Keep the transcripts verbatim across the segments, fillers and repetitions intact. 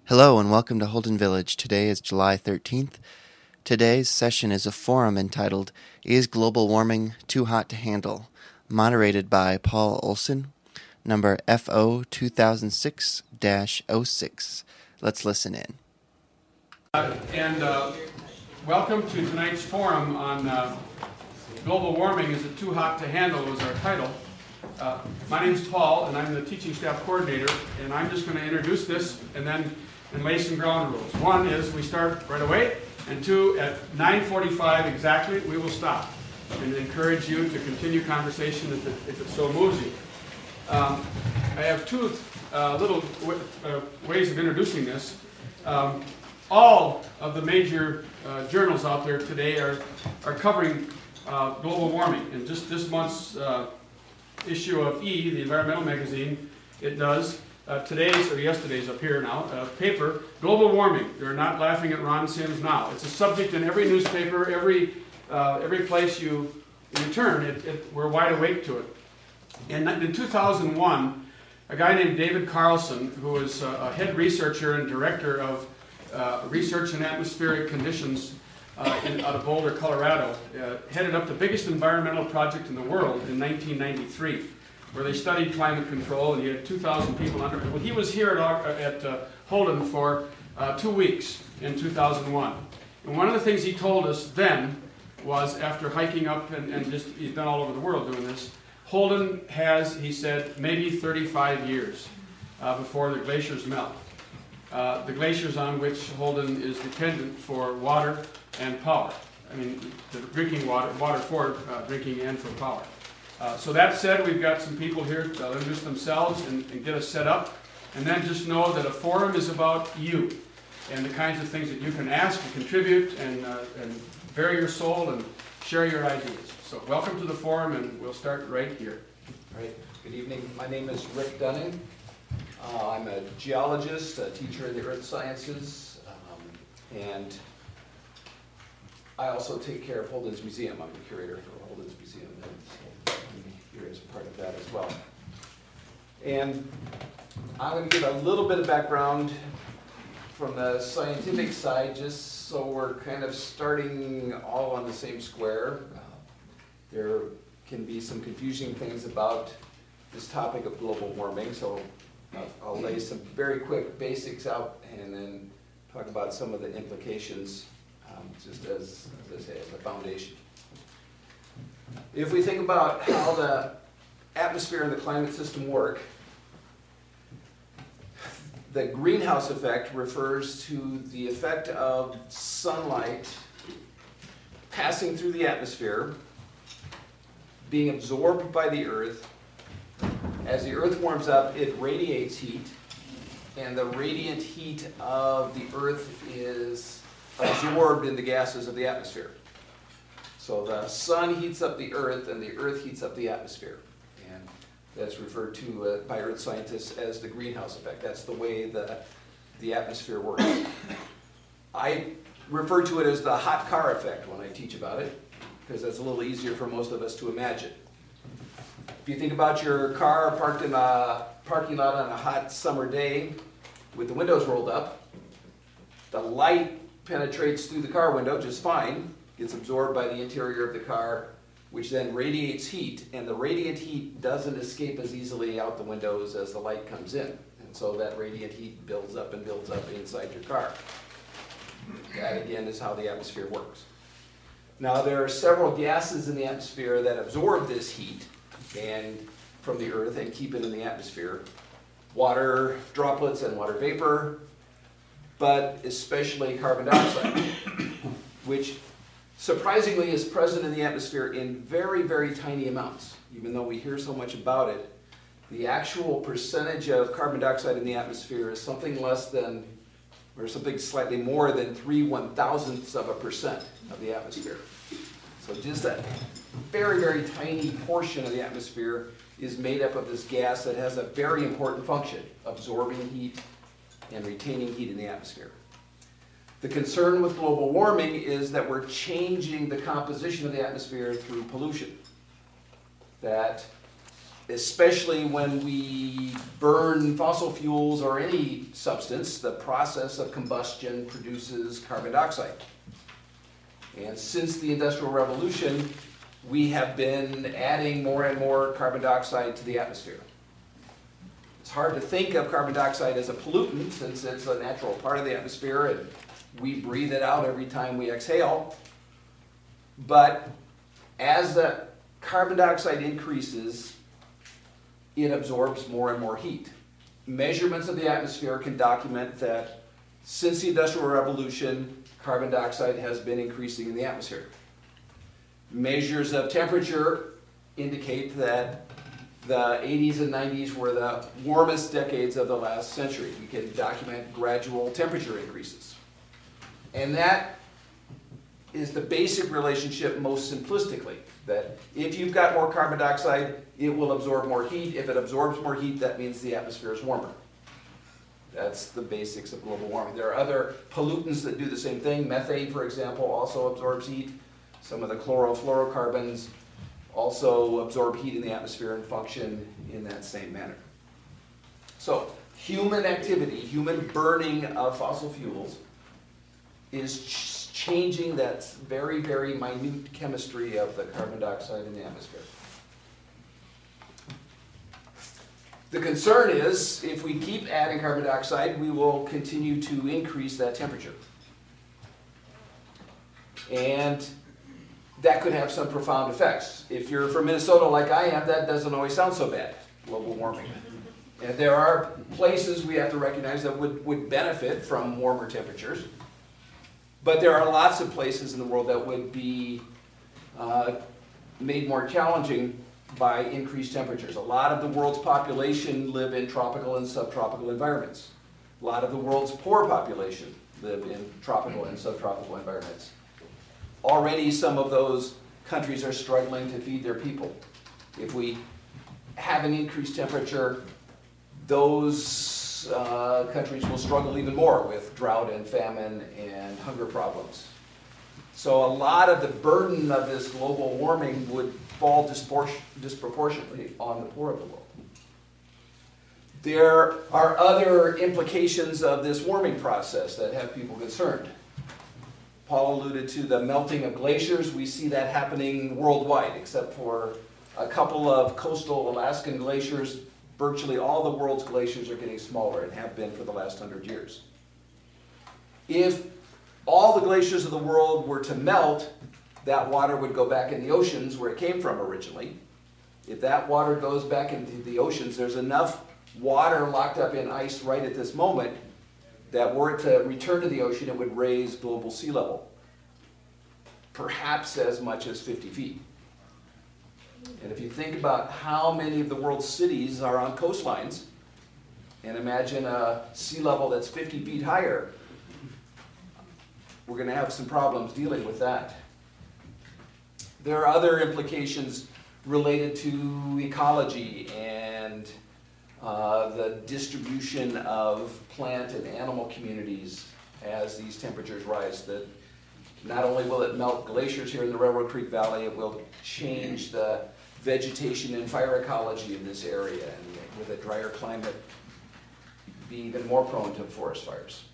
Hello and welcome to Holden Village. Today is July thirteenth. Today's session is a forum entitled, Is Global Warming Too Hot to Handle? Moderated by Paul Olson, number F O two thousand six dash oh six. Let's listen in. Uh, and uh, welcome to tonight's forum on uh, global warming. Is it too hot to handle was our title. Uh, my name is Paul, and I'm the teaching staff coordinator, and I'm just going to introduce this and then and lay some ground rules. One is we start right away, and two, at nine forty-five exactly, we will stop and encourage you to continue conversation if it, if it so moves you. Um, I have two uh, little w- uh, ways of introducing this. Um, all of the major uh, journals out there today are, are covering uh, global warming, and just this month's uh, issue of E, the environmental magazine, it does. Uh, today's, or yesterday's up here now, uh, paper, global warming. They're not laughing at Ron Sims now. It's a subject in every newspaper, every uh, every place you, you turn. It, it, we're wide awake to it. And in two thousand one, a guy named David Carlson, who was a head researcher and director of uh, research in atmospheric conditions uh, in, out of Boulder, Colorado, uh, headed up the biggest environmental project in the world in nineteen ninety-three. Where they studied climate control, and he had two thousand people under it. Well, he was here at, at uh, Holden for uh, two weeks in two thousand one. And one of the things he told us then was, after hiking up, and, and just he's been all over the world doing this, Holden has, he said, maybe thirty-five years uh, before the glaciers melt. Uh, the glaciers on which Holden is dependent for water and power. I mean, the drinking water, water for uh, drinking and for power. Uh, so that said, we've got some people here to introduce themselves and, and get us set up. And then just know that a forum is about you and the kinds of things that you can ask and contribute and, uh, and bare your soul and share your ideas. So welcome to the forum, and we'll start right here. All right. Good evening. My name is Rick Dunning. Uh, I'm a geologist, a teacher in the earth sciences, um, and I also take care of Holden's Museum. I'm the curator for Holden's Museum. And so I'm here as part of that as well. And I'm going to give a little bit of background from the scientific side, just so we're kind of starting all on the same square. Uh, there can be some confusing things about this topic of global warming, so I'll, I'll lay some very quick basics out and then talk about some of the implications, um, just as, as I say, as a foundation. If we think about how the atmosphere and the climate system work, the greenhouse effect refers to the effect of sunlight passing through the atmosphere, being absorbed by the earth. As the earth warms up, it radiates heat, and the radiant heat of the earth is absorbed in the gases of the atmosphere. So the sun heats up the earth, and the earth heats up the atmosphere. And that's referred to uh, by earth scientists as the greenhouse effect. That's the way the, the atmosphere works. I refer to it as the hot car effect when I teach about it, because that's a little easier for most of us to imagine. If you think about your car parked in a parking lot on a hot summer day with the windows rolled up, the light penetrates through the car window just fine, gets absorbed by the interior of the car, which then radiates heat, and the radiant heat doesn't escape as easily out the windows as the light comes in. And so that radiant heat builds up and builds up inside your car. That, again, is how the atmosphere works. Now, there are several gases in the atmosphere that absorb this heat and from the earth and keep it in the atmosphere. Water droplets and water vapor, but especially carbon dioxide, which surprisingly is present in the atmosphere in very, very tiny amounts. Even though we hear so much about it, the actual percentage of carbon dioxide in the atmosphere is something less than, or something slightly more than three one-thousandths of a percent of the atmosphere. So just a very, very tiny portion of the atmosphere is made up of this gas that has a very important function, absorbing heat and retaining heat in the atmosphere. The concern with global warming is that we're changing the composition of the atmosphere through pollution. That especially when we burn fossil fuels or any substance, the process of combustion produces carbon dioxide. And since the Industrial Revolution, we have been adding more and more carbon dioxide to the atmosphere. It's hard to think of carbon dioxide as a pollutant since it's a natural part of the atmosphere and we breathe it out every time we exhale. But as the carbon dioxide increases, it absorbs more and more heat. Measurements of the atmosphere can document that since the Industrial Revolution, carbon dioxide has been increasing in the atmosphere. Measures of temperature indicate that the eighties and nineties were the warmest decades of the last century. We can document gradual temperature increases. And that is the basic relationship most simplistically, that if you've got more carbon dioxide, it will absorb more heat. If it absorbs more heat, that means the atmosphere is warmer. That's the basics of global warming. There are other pollutants that do the same thing. Methane, for example, also absorbs heat. Some of the chlorofluorocarbons also absorb heat in the atmosphere and function in that same manner. So, human activity, human burning of fossil fuels is ch- changing that very, very minute chemistry of the carbon dioxide in the atmosphere. The concern is, if we keep adding carbon dioxide, we will continue to increase that temperature. And that could have some profound effects. If you're from Minnesota like I am, that doesn't always sound so bad, global warming. And there are places we have to recognize that would, would benefit from warmer temperatures. But there are lots of places in the world that would be uh, made more challenging by increased temperatures. A lot of the world's population live in tropical and subtropical environments. A lot of the world's poor population live in tropical and subtropical environments. Already some of those countries are struggling to feed their people. If we have an increased temperature, those uh, countries will struggle even more with drought and famine and hunger problems. So a lot of the burden of this global warming would fall dispor- disproportionately on the poor of the world. There are other implications of this warming process that have people concerned. Paul alluded to the melting of glaciers. We see that happening worldwide, except for a couple of coastal Alaskan glaciers. Virtually all the world's glaciers are getting smaller and have been for the last hundred years. If all the glaciers of the world were to melt, that water would go back in the oceans where it came from originally. If that water goes back into the oceans, there's enough water locked up in ice right at this moment that were it to return to the ocean, it would raise global sea level, perhaps as much as fifty feet. And if you think about how many of the world's cities are on coastlines, and imagine a sea level that's fifty feet higher, we're going to have some problems dealing with that. There are other implications related to ecology and uh, the distribution of plant and animal communities as these temperatures rise. That not only will it melt glaciers here in the Railroad Creek Valley, it will change the vegetation and fire ecology in this area, and with a drier climate, be even more prone to forest fires.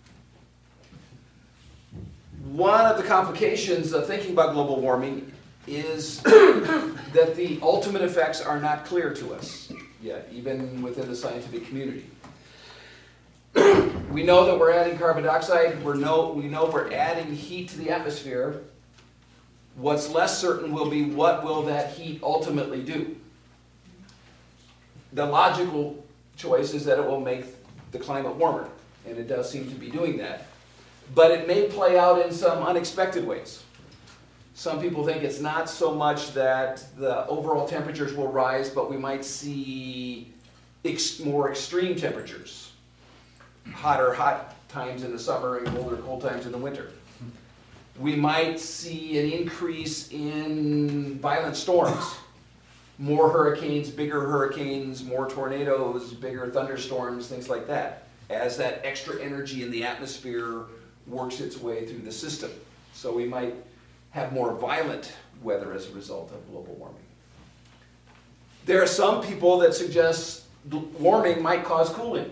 One of the complications of thinking about global warming is that the ultimate effects are not clear to us yet, even within the scientific community. We know that we're adding carbon dioxide, we're know, we know we're adding heat to the atmosphere. What's less certain will be what will that heat ultimately do. The logical choice is that it will make the climate warmer, and it does seem to be doing that. But it may play out in some unexpected ways. Some people think it's not so much that the overall temperatures will rise, but we might see ex- more extreme temperatures. Hotter hot times in the summer and colder cold times in the winter. We might see an increase in violent storms. More hurricanes, bigger hurricanes, more tornadoes, bigger thunderstorms, things like that, as that extra energy in the atmosphere works its way through the system. So we might have more violent weather as a result of global warming. There are some people that suggest warming might cause cooling.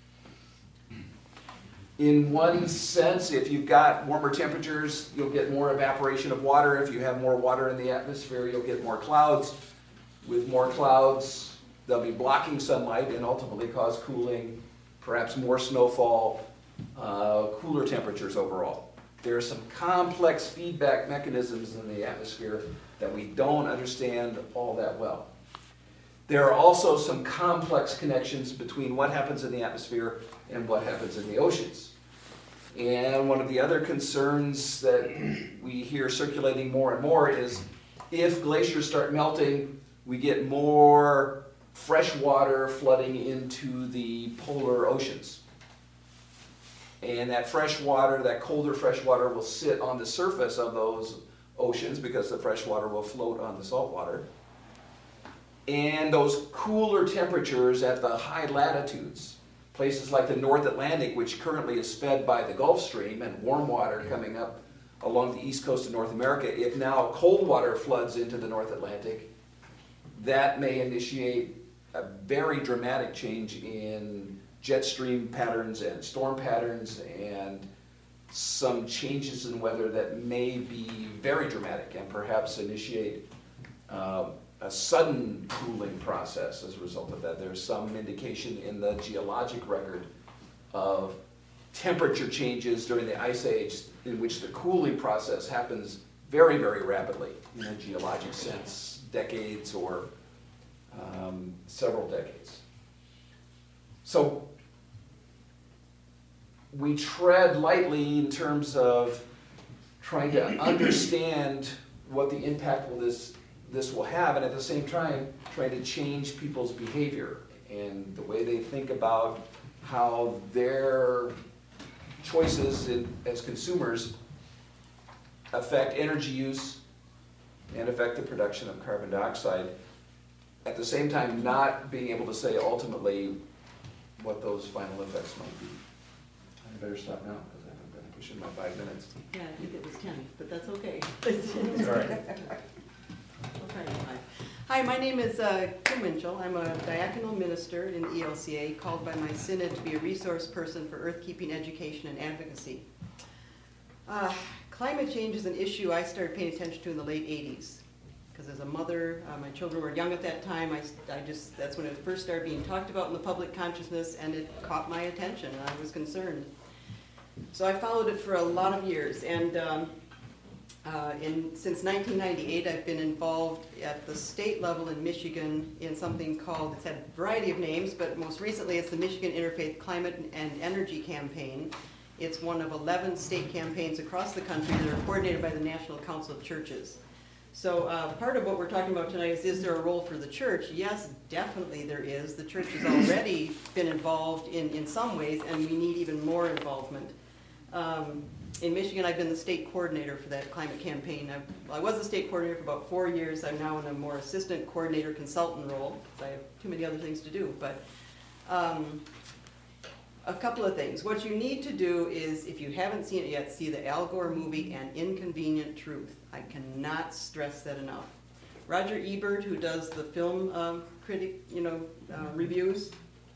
In one sense, if you've got warmer temperatures, you'll get more evaporation of water. If you have more water in the atmosphere, you'll get more clouds. With more clouds, they'll be blocking sunlight and ultimately cause cooling, perhaps more snowfall, uh, cooler temperatures overall. There are some complex feedback mechanisms in the atmosphere that we don't understand all that well. There are also some complex connections between what happens in the atmosphere and what happens in the oceans. And one of the other concerns that we hear circulating more and more is if glaciers start melting, we get more fresh water flooding into the polar oceans. And that fresh water, that colder fresh water, will sit on the surface of those oceans because the fresh water will float on the salt water. And those cooler temperatures at the high latitudes, places like the North Atlantic, which currently is fed by the Gulf Stream and warm water coming up along the east coast of North America, if now cold water floods into the North Atlantic, that may initiate a very dramatic change in jet stream patterns and storm patterns and some changes in weather that may be very dramatic and perhaps initiate um, a sudden cooling process as a result of that. There's some indication in the geologic record of temperature changes during the Ice Age in which the cooling process happens very, very rapidly in a geologic sense, decades or um, several decades. So we tread lightly in terms of trying to understand what the impact will this this will have, and at the same time trying to change people's behavior and the way they think about how their choices in, as consumers affect energy use and affect the production of carbon dioxide, at the same time not being able to say ultimately what those final effects might be. I better stop now because I'm going to push in my five minutes. Yeah, I think it was ten, but that's okay. Sorry. Okay, hi. Hi, my name is uh, Kim Winchell. I'm a diaconal minister in the E L C A, called by my synod to be a resource person for earth-keeping education and advocacy. Uh, climate change is an issue I started paying attention to in the late eighties. Because as a mother, uh, my children were young at that time. I, I just that's when it first started being talked about in the public consciousness, and it caught my attention, and I was concerned. So I followed it for a lot of years, and um, uh, in, since nineteen ninety-eight, I've been involved at the state level in Michigan in something called, it's had a variety of names, but most recently it's the Michigan Interfaith Climate and Energy Campaign. It's one of eleven state campaigns across the country that are coordinated by the National Council of Churches. So uh, part of what we're talking about tonight is, is there a role for the church? Yes, definitely there is. The church has already been involved in, in some ways, and we need even more involvement. Um, in Michigan, I've been the state coordinator for that climate campaign. I've, well, I was the state coordinator for about four years. I'm now in a more assistant coordinator consultant role, because I have too many other things to do. But um, a couple of things. What you need to do is, if you haven't seen it yet, see the Al Gore movie, An Inconvenient Truth. I cannot stress that enough. Roger Ebert, who does the film um, critic, you know, uh, reviews,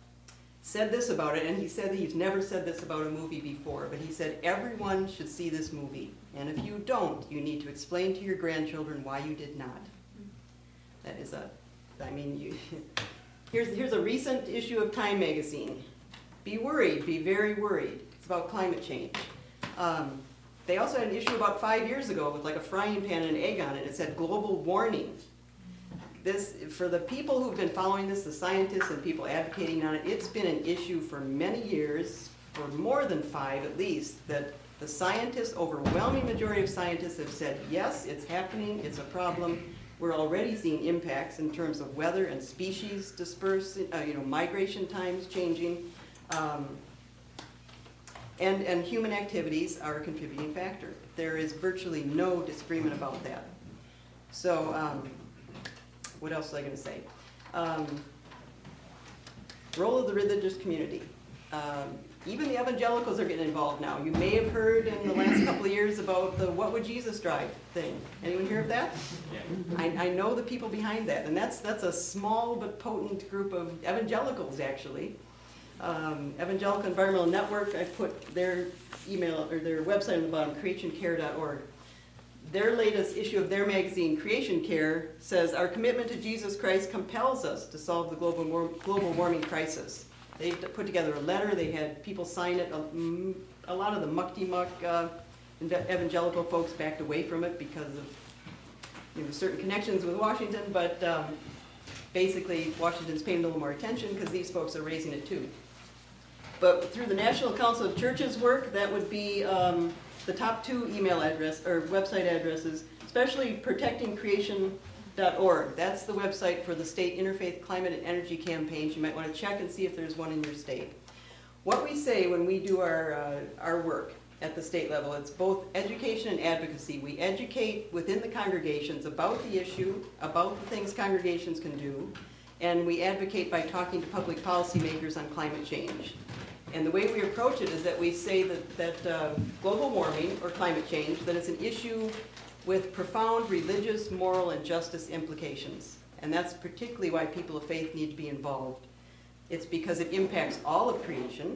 said this about it, and he said that he's never said this about a movie before, but he said everyone should see this movie, and if you don't, you need to explain to your grandchildren why you did not. That is a, I mean, you, here's, here's a recent issue of Time magazine. Be worried, be very worried. It's about climate change. Um, they also had an issue about five years ago with like a frying pan and an egg on it. It said global warming. This, for the people who've been following this, the scientists and people advocating on it, it's been an issue for many years, for more than five at least, that the scientists, overwhelming majority of scientists have said, yes, it's happening, it's a problem. We're already seeing impacts in terms of weather and species disperse, uh, you know, migration times changing. Um, and, and human activities are a contributing factor. There is virtually no disagreement about that. So, um, what else was I going to say? Um, role of the religious community. Um, even the evangelicals are getting involved now. You may have heard in the last couple of years about the What Would Jesus Drive thing. Anyone hear of that? Yeah. I, I know the people behind that, and that's that's a small but potent group of evangelicals, actually. Um, Evangelical Environmental Network, I put their email or their website on the bottom, creation care dot org. Their latest issue of their magazine, Creation Care, says, our commitment to Jesus Christ compels us to solve the global, war- global warming crisis. They put together a letter, they had people sign it. A, a lot of the muck-de-muck uh, evangelical folks backed away from it because of you know, certain connections with Washington, but um, basically Washington's paying a little more attention because these folks are raising it too. But through the National Council of Churches work, that would be um, the top two email address or website addresses, especially protecting creation dot org. That's the website for the state interfaith climate and energy campaigns. You might want to check and see if there's one in your state. What we say when we do our, uh, our work at the state level, it's both education and advocacy. We educate within the congregations about the issue, about the things congregations can do, and we advocate by talking to public policymakers on climate change. And the way we approach it is that we say that, that uh, global warming or climate change, that it's an issue with profound religious, moral, and justice implications. And that's particularly why people of faith need to be involved. It's because it impacts all of creation.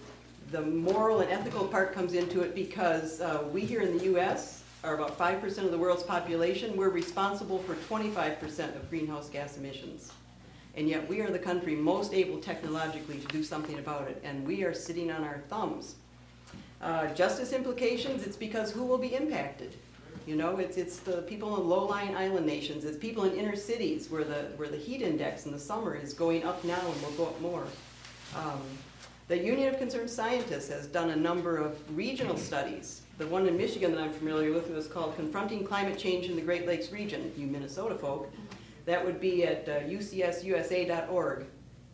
The moral and ethical part comes into it because uh, we here in the U S are about five percent of the world's population. We're responsible for twenty-five percent of greenhouse gas emissions. And yet we are the country most able technologically to do something about it, and we are sitting on our thumbs. Uh, justice implications, it's because who will be impacted? You know, it's it's the people in low-lying island nations, it's people in inner cities where the where the heat index in the summer is going up now and will go up more. Um, the Union of Concerned Scientists has done a number of regional studies. The one in Michigan that I'm familiar with was called Confronting Climate Change in the Great Lakes Region, you Minnesota folk. That would be at uh, U C S U S A dot org.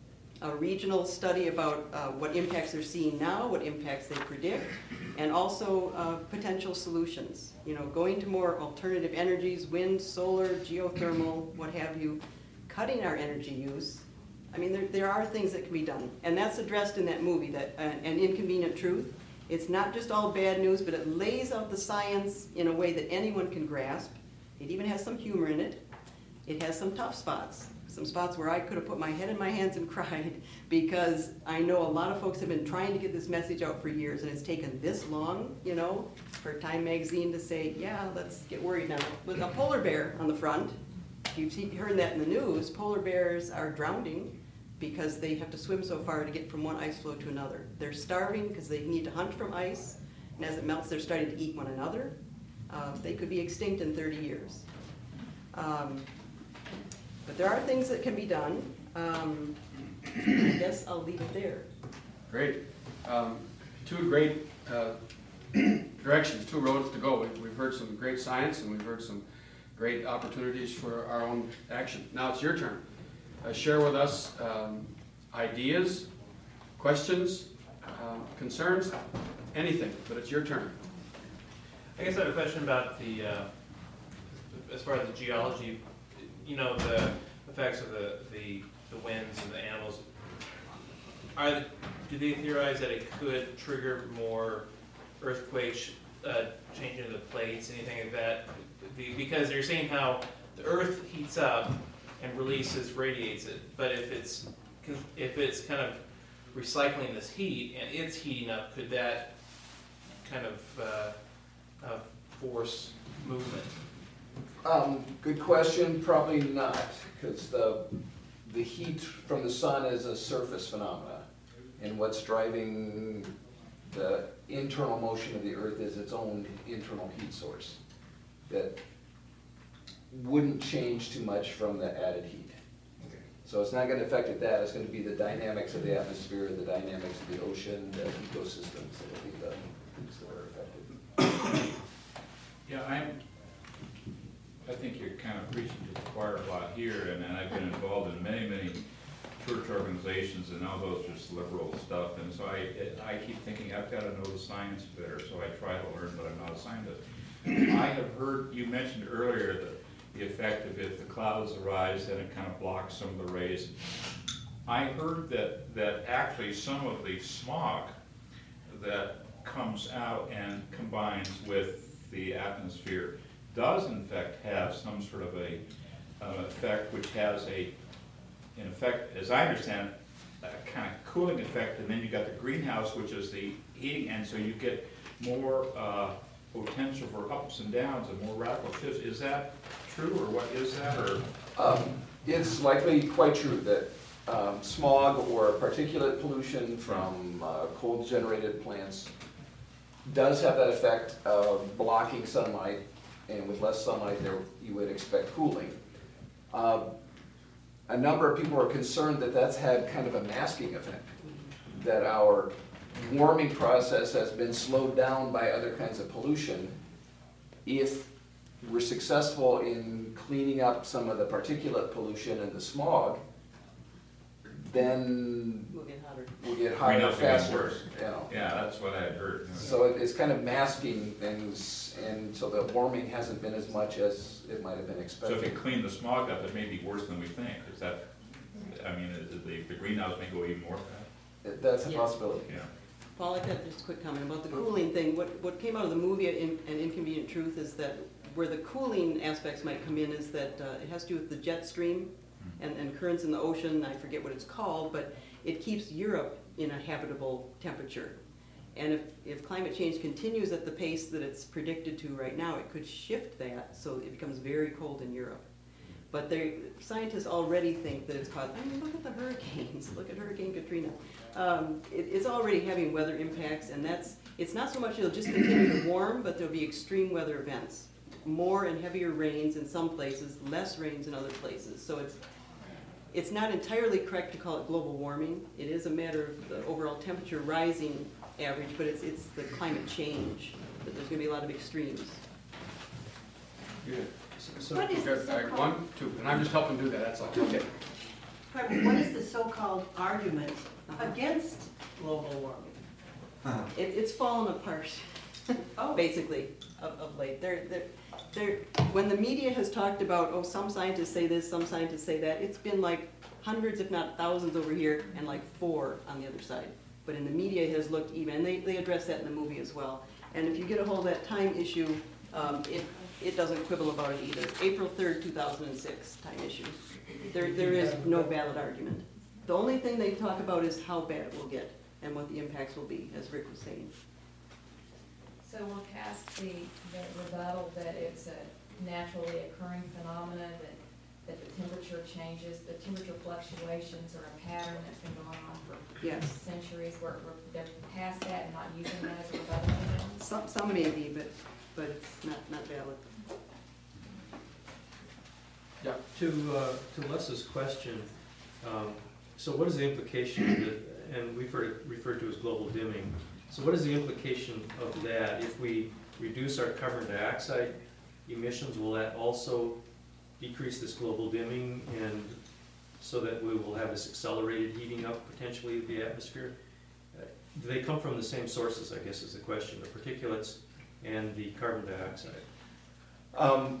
A regional study about uh, what impacts they're seeing now, what impacts they predict, and also uh, potential solutions. You know, going to more alternative energies, wind, solar, geothermal, what have you, cutting our energy use. I mean, there, there are things that can be done. And that's addressed in that movie, that uh, An Inconvenient Truth. It's not just all bad news, but it lays out the science in a way that anyone can grasp. It even has some humor in it. It has some tough spots. Some spots where I could have put my head in my hands and cried because I know a lot of folks have been trying to get this message out for years, and it's taken this long, you know, for Time Magazine to say, yeah, let's get worried now. With a polar bear on the front, you've heard that in the news, polar bears are drowning because they have to swim so far to get from one ice floe to another. They're starving because they need to hunt from ice, and as it melts, they're starting to eat one another. Uh, they could be extinct in thirty years. Um, But there are things that can be done. Um, I guess I'll leave it there. Great. Um, two great uh, directions, two roads to go. We've, we've heard some great science and we've heard some great opportunities for our own action. Now it's your turn. Uh, share with us um, ideas, questions, uh, concerns, anything, but it's your turn. I guess I have a question about the, uh, as far as the geology, you know, the effects of the, the, the winds and the animals. Are, do they theorize that it could trigger more earthquakes, uh, changing of the plates, anything like that? The, because they're saying how the earth heats up and releases, radiates it, but if it's, if it's kind of recycling this heat and it's heating up, could that kind of uh, uh, force movement? Um, good question, probably not, because the, the heat from the sun is a surface phenomena, and what's driving the internal motion of the earth is its own internal heat source that wouldn't change too much from the added heat. So it's not going to affect it that, it's going to be the dynamics of the atmosphere, the dynamics of the ocean, the ecosystems that will be the things that are affected. Yeah, I'm, I think you're kind of preaching to the choir a lot here, and, and I've been involved in many, many church organizations, and now those are just liberal stuff, and so I, it, I keep thinking I've got to know the science better, so I try to learn, but I'm not a scientist. I have heard, you mentioned earlier that the effect of if the clouds arise, then it kind of blocks some of the rays. I heard that, that actually some of the smog comes out and combines with the atmosphere does in fact have some sort of a uh, effect which has a, in effect, as I understand it, a kind of cooling effect, and then you got the greenhouse, which is the heating, and so you get more uh, potential for ups and downs and more radical shifts. Is that true, or what is that, or? Um, It's likely quite true that um, smog or particulate pollution from uh, coal-generated plants does have that effect of blocking sunlight, and with less sunlight there, you would expect cooling. Uh, A number of people are concerned that that's had kind of a masking effect, that our warming process has been slowed down by other kinds of pollution. If we're successful in cleaning up some of the particulate pollution and the smog, then We'll get hotter. we'll get hotter Greenhouse will get faster. worse. You know. Yeah, that's what I had heard. So it- it's kind of masking things, and so the warming hasn't been as much as it might have been So expected. if you clean the smog up, it may be worse than we think. Is that, I mean, is the, the greenhouse may go even more bad? It- That's a Yeah. possibility. Yeah. Paul, I got just a quick comment about the cooling thing. What, what came out of the movie In- An Inconvenient Truth is that where the cooling aspects might come in is that uh, it has to do with the jet stream and, and currents in the ocean. I forget what it's called, but it keeps Europe in a habitable temperature. And if, if climate change continues at the pace that it's predicted to right now, it could shift that so it becomes very cold in Europe. But they, scientists already think that it's caused, I mean, look at the hurricanes, look at Hurricane Katrina. Um, it, it's already having weather impacts, and that's, it's not so much it'll just continue to warm, but there'll be extreme weather events. More and heavier rains in some places, less rains in other places. So it's, it's not entirely correct to call it global warming. It is a matter of the overall temperature rising average, but it's, it's the climate change, that there's gonna be a lot of extremes. Good. So- What is the so-called- One, two, and I'm just helping do that, that's all. Okay. Pardon, what is the so-called argument against global warming? It, it's fallen apart, Oh. basically, of, of late. They're, they're, they're, when the media has talked about, oh, some scientists say this, some scientists say that, it's been like hundreds, if not thousands over here, and like four on the other side. But in the media, it has looked even, and they, they address that in the movie as well. And if you get a hold of that Time issue, um, it, it doesn't quibble about it either. April third, two thousand six, Time issue. There, there is no valid argument. The only thing they talk about is how bad it will get and what the impacts will be, as Rick was saying. So we're past the, the rebuttal that it's a naturally occurring phenomenon, that, that the temperature changes, the temperature fluctuations are a pattern that's been going on for Yes. centuries. We're, we're they're past that and not using that as a rebuttal now. Some, some may be, but, but it's not, not valid. Yeah. To, uh, to Les's question, um, so what is the implication that, and we've heard it referred to as global dimming, so what is the implication of that? If we reduce our carbon dioxide emissions, will that also decrease this global dimming, and so that we will have this accelerated heating up potentially of the atmosphere? Uh, Do they come from the same sources, I guess is the question, the particulates and the carbon dioxide? Um,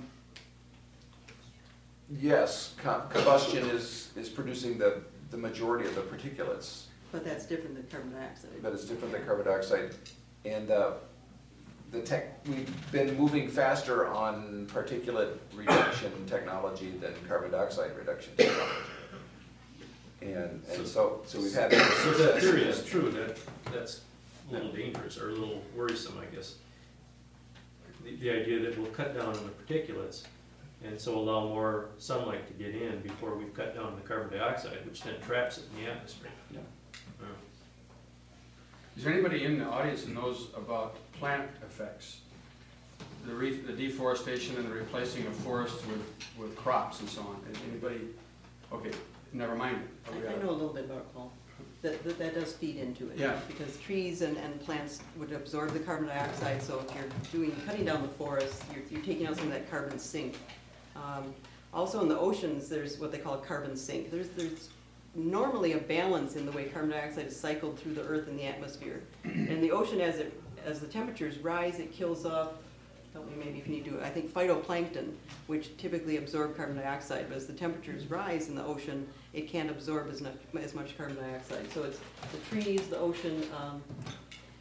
Yes, co- combustion is, is producing the, the majority of the particulates, But that's different than carbon dioxide. but it's different than carbon dioxide. And uh, the tech, we've been moving faster on particulate reduction technology than carbon dioxide reduction technology. And, and so, so we've had. So that theory is true, that, that's a little dangerous, or a little worrisome, I guess. The, the idea that we'll cut down on the particulates, and so allow more sunlight to get in before we've cut down on the carbon dioxide, which then traps it in the atmosphere. Yeah. Yeah. Is there anybody in the audience that knows about plant effects? The re, the deforestation and the replacing of forests with, with crops and so on? Anybody? Okay, never mind. I, I know a little bit about it, Paul. That, that, that does feed into it. Yeah. Because trees and, and plants would absorb the carbon dioxide, so if you're doing, cutting down the forest, you're, you're taking out some of that carbon sink. Um, also in the oceans, there's what they call a carbon sink. There's, there's normally a balance in the way carbon dioxide is cycled through the earth and the atmosphere. And the ocean, as it, as the temperatures rise, it kills off, help me maybe if you need to, I think phytoplankton, which typically absorb carbon dioxide, but as the temperatures rise in the ocean, it can't absorb as much, as much carbon dioxide. So it's the trees, the ocean, um,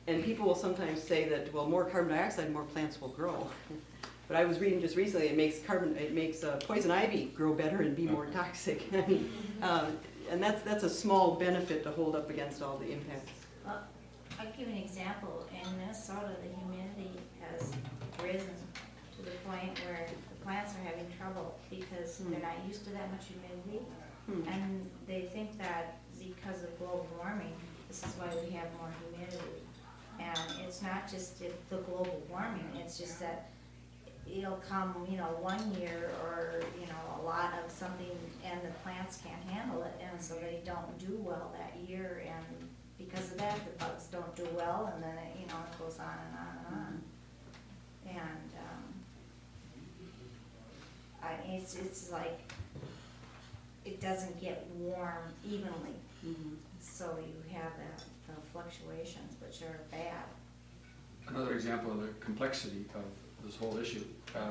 And people will sometimes say that, well, more carbon dioxide, more plants will grow. But I was reading just recently, it makes carbon, it makes uh, poison ivy grow better and be more toxic. I mean, uh, and that's that's a small benefit to hold up against all the impacts. Well, I'll give an example. In Minnesota, the humidity has risen to the point where the plants are having trouble because Hmm. they're not used to that much humidity. Hmm. And they think that because of global warming, this is why we have more humidity. And it's not just the the global warming, it's just that it'll come, you know, one year or, you know, a lot of something and the plants can't handle it, and so they don't do well that year, and because of that, the bugs don't do well, and then it, you know, it goes on and on and on. And, um, I, it's, it's like, it doesn't get warm evenly, Mhm. so you have that, the fluctuations, which are bad. Another example of the complexity of this whole issue. Uh,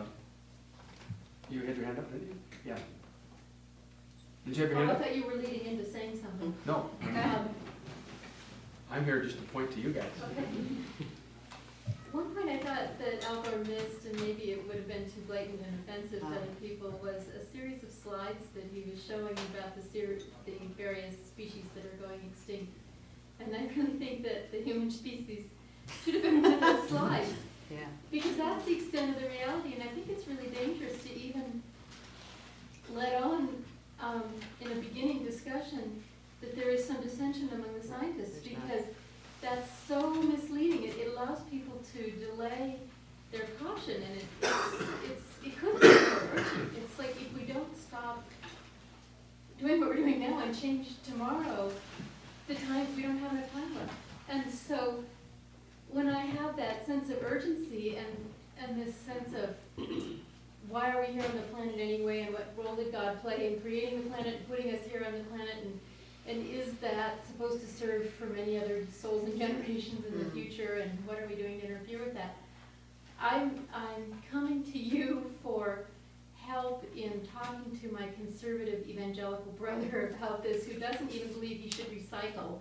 You had your hand up, didn't you? Yeah. Did you have your Oh, I hand up? thought you were leading into saying something. No, Um, I'm here just to point to you guys. okay. One point I thought that Al Gore missed, and maybe it would have been too blatant and offensive to other people, was a series of slides that he was showing about the ser- the various species that are going extinct. And I really think that the human species should have been one of those slides. Yeah. Because that's the extent of the reality, and I think it's really dangerous to even let on um, in a beginning discussion that there is some dissension among the scientists, There's not. because that's so misleading. It, it allows people to delay their caution, and it, it's, it's, it could be more urgent. It's like if we don't stop doing what we're doing now and change tomorrow, the time, we don't have enough time left. And so when I have that sense of urgency and, and this sense of why are we here on the planet anyway, and what role did God play in creating the planet and putting us here on the planet, and, and is that supposed to serve for many other souls and generations in the Mm. future, and what are we doing to interfere with that? I'm, I'm coming to you for help in talking to my conservative evangelical brother about this, who doesn't even believe he should recycle.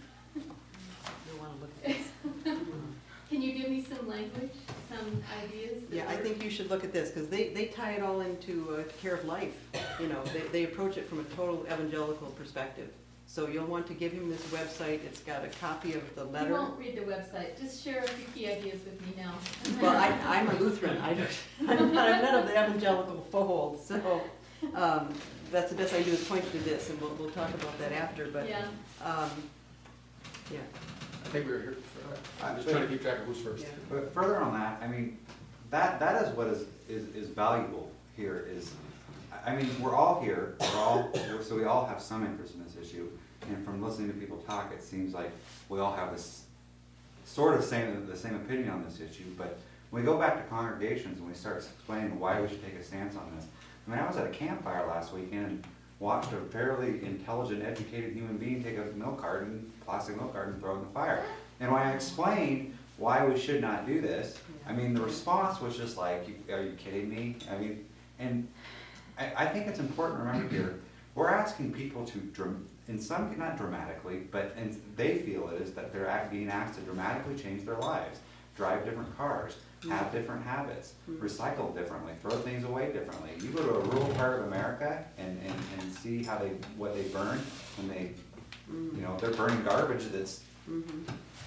You want to look at this. Can you give me some language, some ideas? that Yeah, I work? think you should look at this, because they, they tie it all into uh, care of life. You know, they, they approach it from a total evangelical perspective. So you'll want to give him this website. It's got a copy of the You letter. won't read the website, just share a few key ideas with me now. Well, I, I'm a Lutheran. I don't, I'm not, I'm not of the evangelical fold, so um, that's the best I can do is point you to this, and we'll, we'll talk about that after. But Yeah, um, yeah, I think we were here for, I'm just trying to keep track of who's first. yeah. But further on that, I mean, that, that is what is, is, is valuable here is, I mean, we're all here, we're all, so we all have some interest in this issue. And from listening to people talk, it seems like we all have this sort of same, the same opinion on this issue. But when we go back to congregations and we start explaining why we should take a stance on this, I mean, I was at a campfire last weekend and watched a fairly intelligent, educated human being take a milk carton, plastic milk carton, and throw it in the fire. And when I explained why we should not do this, I mean, the response was just like, are you kidding me? I mean, and I, I think it's important to remember here, we're asking people to, dram- in some, not dramatically, but and they feel it is that they're act- being asked to dramatically change their lives, drive different cars, have different habits, recycle differently, throw things away differently. You go to a rural part of America and, and, and see how they, what they burn when they, you know, they're burning garbage that's, Mhm.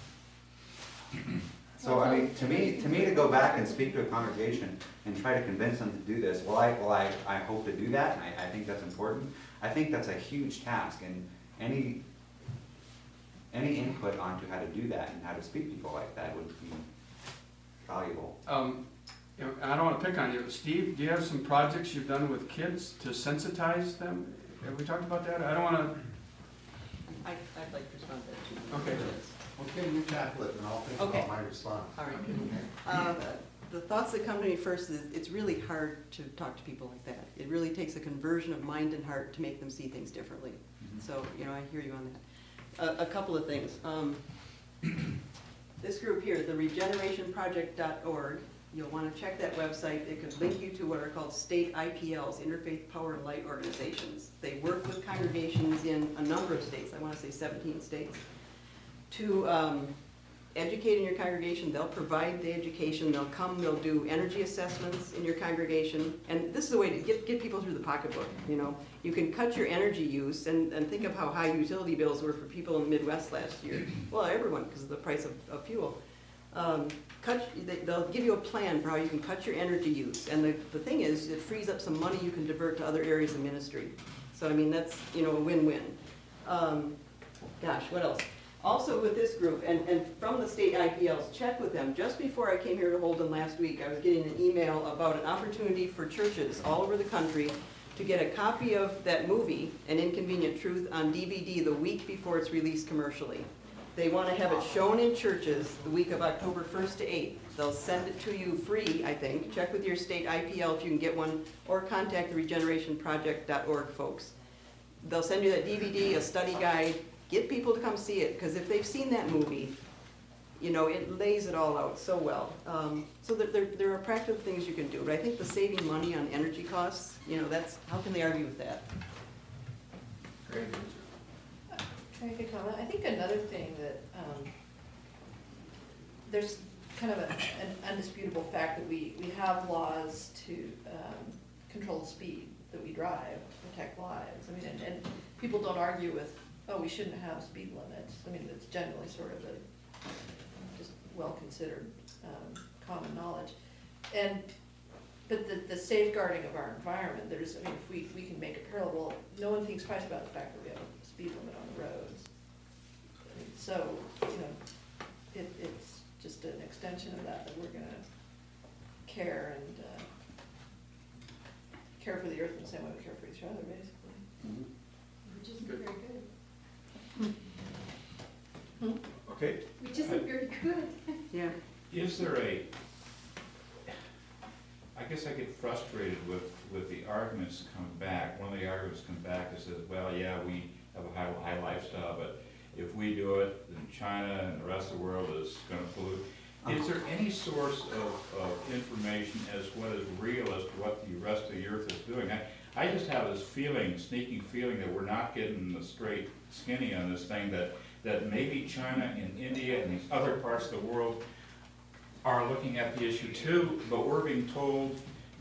so I mean, to me, to me to go back and speak to a congregation and try to convince them to do this, well, I, well, I, I hope to do that, and I, I think that's important. I think that's a huge task, and any, any input onto how to do that and how to speak to people like that would be valuable. Um, you know, I don't want to pick on you. Steve, do you have some projects you've done with kids to sensitize them? Have we talked about that? I don't want to, I, I'd like to respond to that too. okay. Okay, you tackle it, and I'll think Okay. about my response. All right. Uh, The thoughts that come to me first is, it's really hard to talk to people like that. It really takes a conversion of mind and heart to make them see things differently. Mhm. So, you know, I hear you on that. A, a couple of things. Um, this group here, the regeneration project dot org, you'll want to check that website. It could link you to what are called state I P Ls, Interfaith Power and Light Organizations. They work with congregations in a number of states, I want to say seventeen states, to um, educate in your congregation, they'll provide the education, they'll come, they'll do energy assessments in your congregation, and this is the way to get, get people through the pocketbook, you know. You can cut your energy use, and, and think of how high utility bills were for people in the Midwest last year. Well, everyone, because of the price of, of fuel. Um, cut, they, they'll give you a plan for how you can cut your energy use, and the, the thing is, it frees up some money you can divert to other areas of ministry. So, I mean, that's, you know, a win-win. Um, gosh, what else? Also with this group, and, and from the state I P Ls, check with them. Just before I came here to Holden last week, I was getting an email about an opportunity for churches all over the country to get a copy of that movie, An Inconvenient Truth, on D V D the week before it's released commercially. They want to have it shown in churches the week of October first to eighth. They'll send it to you free, I think. Check with your state I P L if you can get one, or contact the regeneration project dot org folks. They'll send you that D V D, a study guide. Get people to come see it, because if they've seen that movie, you know, it lays it all out so well. Um, so there, there, there are practical things you can do, but I think the saving money on energy costs, you know, that's, how can they argue with that? Great. Can I make a comment? I think another thing that, um, there's kind of a, an undisputable fact that we, we have laws to um, control the speed that we drive, protect lives. I mean, and, and people don't argue with, oh, we shouldn't have speed limits. I mean, it's generally sort of a, just well-considered um, common knowledge. And, but the, the safeguarding of our environment, there's, I mean, if we, we can make a parallel, well, no one thinks twice about the fact that we have a speed limit on the roads. I mean, so, you know, it, it's just an extension of that, that we're gonna care and uh, care for the earth in the same way we care for each other, basically. Mm-hmm. Which isn't very good. Hmm? Okay. Which isn't very good. Yeah. Is there a, I guess I get frustrated with, with the arguments come back. One of the arguments come back that says, well, yeah, we have a high, high lifestyle, but if we do it, then China and the rest of the world is gonna pollute. Is there any source of, of information as what is real as to what the rest of the earth is doing? I, I just have this feeling, sneaking feeling, that we're not getting the straight skinny on this thing, that, that maybe China and India and these other parts of the world are looking at the issue too, but we're being told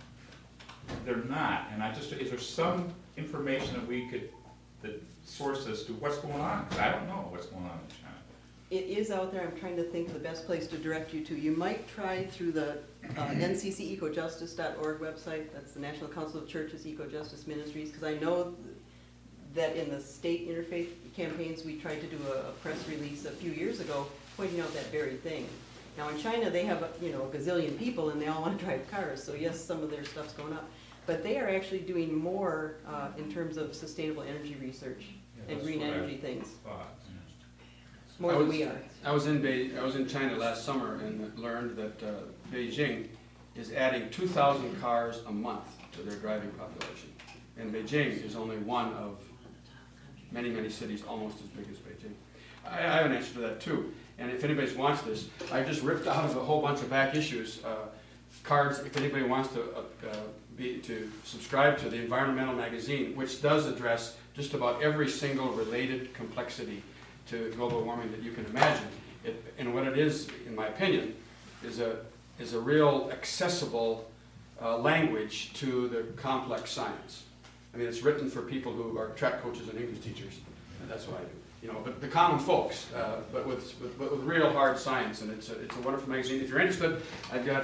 they're not. And I just, is there some information that we could, that source as to what's going on? Because I don't know what's going on in China. It is out there. I'm trying to think of the best place to direct you to. You might try through the uh, N C C eco justice dot org website. That's the National Council of Churches Eco-Justice Ministries, because I know that in the state interfaith campaigns, we tried to do a, a press release a few years ago pointing out that very thing. Now in China, they have, you know, a gazillion people and they all want to drive cars, so yes, some of their stuff's going up. But they are actually doing more uh, in terms of sustainable energy research Yeah, and green what I energy things. thought, yeah. More I than was- we are. I was in Bei- I was in China last summer and learned that uh, Beijing is adding two thousand cars a month to their driving population. And Beijing is only one of many, many cities almost as big as Beijing. I, I have an answer to that too. And if anybody wants this, I just ripped out of a whole bunch of back issues uh, cards. If anybody wants to uh, uh, be to subscribe to the Environmental Magazine, which does address just about every single related complexity to global warming that you can imagine. It, and what it is, in my opinion, is a is a real accessible uh, language to the complex science. I mean, it's written for people who are track coaches and English teachers, and that's what I do. You know, but the common folks, uh, but with, with but with real hard science, and it's a, it's a wonderful magazine. If you're interested, I've got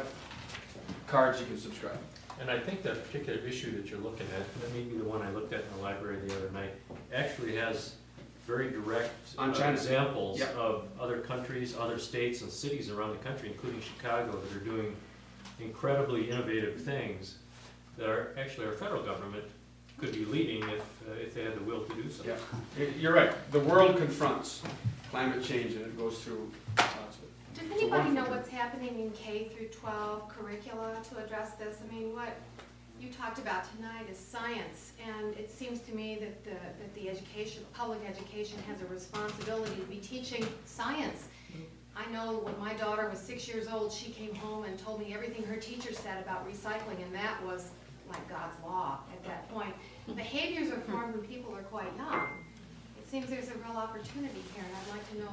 cards you can subscribe. And I think that particular issue that you're looking at, that may be the one I looked at in the library the other night, actually has very direct On uh, China. examples Yep. of other countries, other states and cities around the country, including Chicago, that are doing incredibly innovative things that are actually our federal government could be leading if, uh, if they had the will to do so. Yeah, you're right. The world confronts climate change, and it goes through lots of it. Does It's a anybody wonderful know thing. what's happening in K through twelve curricula to address this? I mean, what you talked about tonight is science, and it seems to me that the, that the education, public education has a responsibility to be teaching science. I know when my daughter was six years old, she came home and told me everything her teacher said about recycling, and that was like God's law at that point. Behaviors are formed when people are quite young. It seems there's a real opportunity here, and I'd like to know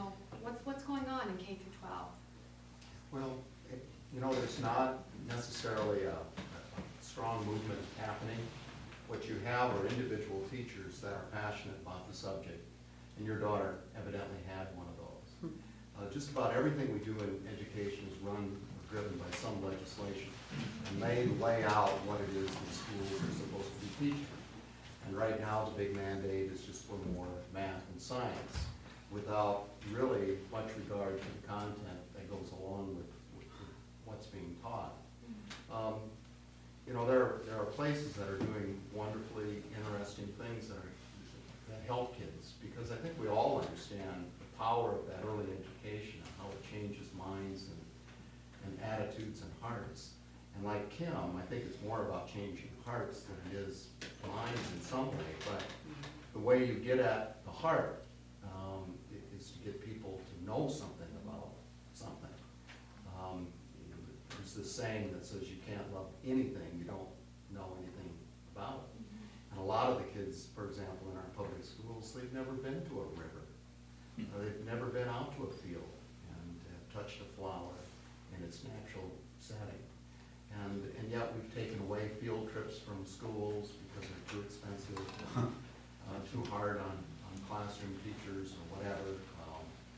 What's, what's going on in K through twelve? Well, it- you know, there's not necessarily a a strong movement happening. What you have are individual teachers that are passionate about the subject, and your daughter evidently had one of those. Uh, just about everything we do in education is run or driven by some legislation, and they lay out what it is the schools are supposed to be teaching. And right now, the big mandate is just for more math and science, without really much regard to the content that goes along with, with what's being taught. Um, you know, there, there are places that are doing wonderfully interesting things that, are, that help kids, because I think we all understand the power of that early education and how it changes minds and, and attitudes and hearts. And like Kim, I think it's more about changing hearts than it is minds in some way, but the way you get at the heart um, is to get people to know something about something. Um, there's this saying that says you can't love anything you don't know anything about. And a lot of the kids, for example, in our public schools, they've never been to a river. Or they've never been out to a field and have touched a flower in its natural setting. And, and yet we've taken away field trips from schools because they're too expensive, uh, too hard on, on classroom teachers or whatever. Um,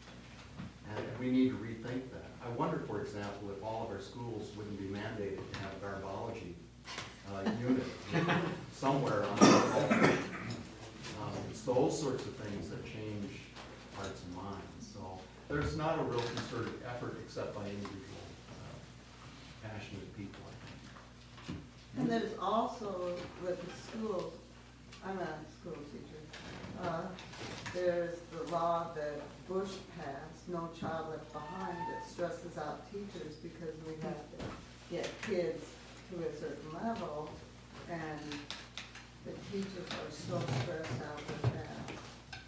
and we need to rethink that. I wonder, for example, if all of our schools wouldn't be mandated to have a garbology uh, unit somewhere on the whole. Um, it's those sorts of things that change hearts and minds. So there's not a real concerted effort except by individual uh, passionate people, I think. And there's also with the schools, I'm a school teacher, uh, there's the law that Bush passed, No Child Left Behind, that stresses out teachers because we have to get kids to a certain level, and the teachers are so stressed out with that.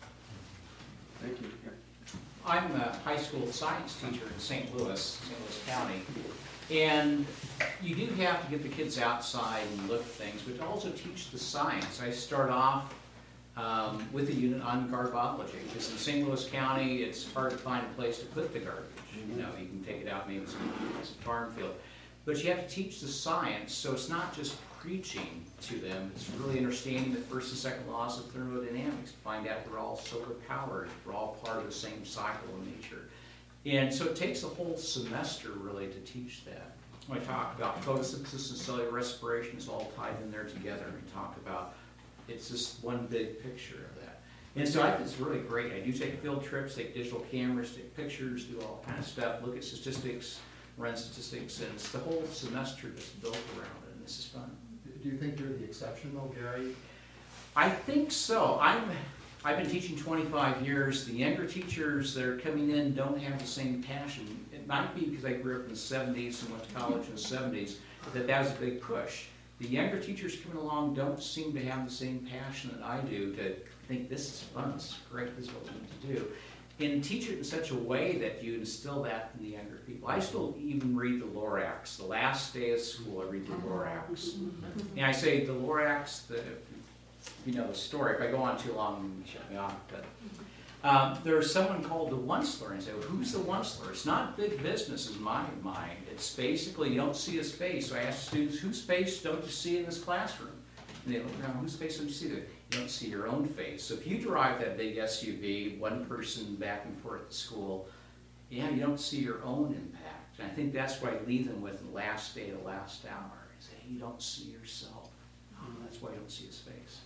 Thank you. I'm a high school science teacher in Saint Louis, Saint Louis County, and you do have to get the kids outside and look at things, but also teach the science. I start off um, with a unit on garbology, because in Saint Louis County, it's hard to find a place to put the garbage. You know, you can take it out maybe to a farm field, but you have to teach the science, so it's not just preaching to them, it's really understanding the first and second laws of thermodynamics, find out we're all solar powered, we're all part of the same cycle of nature. And so it takes a whole semester really to teach that. When I talk about photosynthesis and cellular respiration, it's all tied in there together, and we talk about, it's just one big picture of that. And so I think it's really great. I do take field trips, take digital cameras, take pictures, do all kind of stuff, look at statistics, run statistics, and it's the whole semester just built around it, and this is fun. Do you think you're the exception though, Gary? I think so. I'm, I've been teaching twenty-five years. The younger teachers that are coming in don't have the same passion. It might be because I grew up in the seventies and went to college in the seventies, that that was a big push. The younger teachers coming along don't seem to have the same passion that I do to think this is fun, this is great, this is what we need to do. And teach it in such a way that you instill that in the younger people. I still even read the Lorax. The last day of school, I read the Lorax. And I say the Lorax, the, you know the story. If I go on too long, you shut me off. But um, there's someone called the Onceler, and I say, well, who's the Onceler? It's not big business in my mind. It's basically you don't see his face. So I ask students, whose face don't you see in this classroom? And they look around, whose face don't you see there? You don't see your own face. So if you drive that big S U V, one person back and forth to school, yeah, you don't see your own impact. And I think that's what I leave them with the last day, the last hour. Is hey, you don't see yourself. Oh, that's why you don't see his face.